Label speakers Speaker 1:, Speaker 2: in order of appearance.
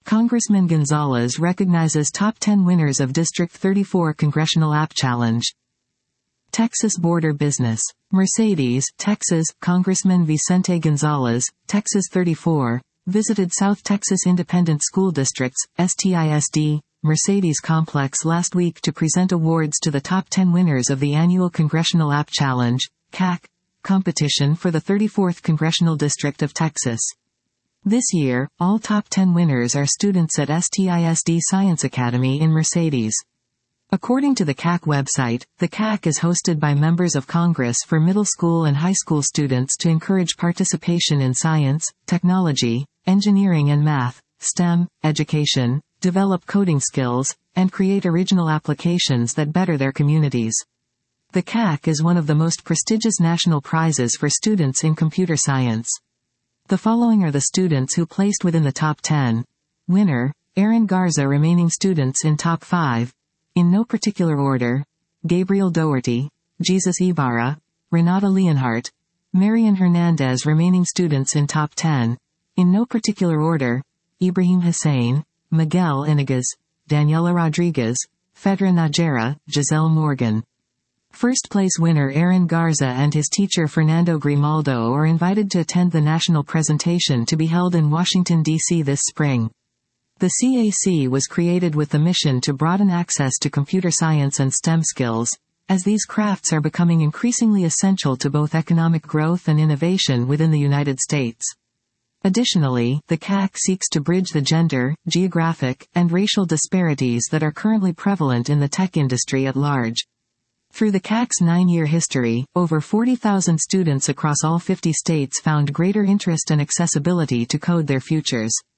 Speaker 1: Congressman Gonzalez recognizes top 10 winners of District 34 Congressional App Challenge. Texas border business. Mercedes, Texas. Congressman Vicente Gonzalez, Texas 34, visited South Texas Independent School District's, STISD, Mercedes complex last week to present awards to the top 10 winners of the annual Congressional App Challenge, CAC, competition for the 34th Congressional District of Texas. This year, all top 10 winners are students at STISD Science Academy in Mercedes. According to the CAC website, the CAC is hosted by members of Congress for middle school and high school students to encourage participation in science, technology, engineering and math, STEM, education, develop coding skills, and create original applications that better their communities. The CAC is one of the most prestigious national prizes for students in computer science. The following are the students who placed within the top 10. Winner, Aaron Garza. Remaining students in top 5. In no particular order: Gabriel Doherty, Jesus Ibarra, Renata Leonhardt, Marian Hernandez. Remaining students in top 10. In no particular order: Ibrahim Hussein, Miguel Inegas, Daniela Rodriguez, Fedra Najera, Giselle Morgan. First place winner Aaron Garza and his teacher Fernando Grimaldo are invited to attend the national presentation to be held in Washington, D.C. this spring. The CAC was created with the mission to broaden access to computer science and STEM skills, as these crafts are becoming increasingly essential to both economic growth and innovation within the United States. Additionally, the CAC seeks to bridge the gender, geographic, and racial disparities that are currently prevalent in the tech industry at large. Through the CAC's 9-year history, over 40,000 students across all 50 states found greater interest and accessibility to code their futures.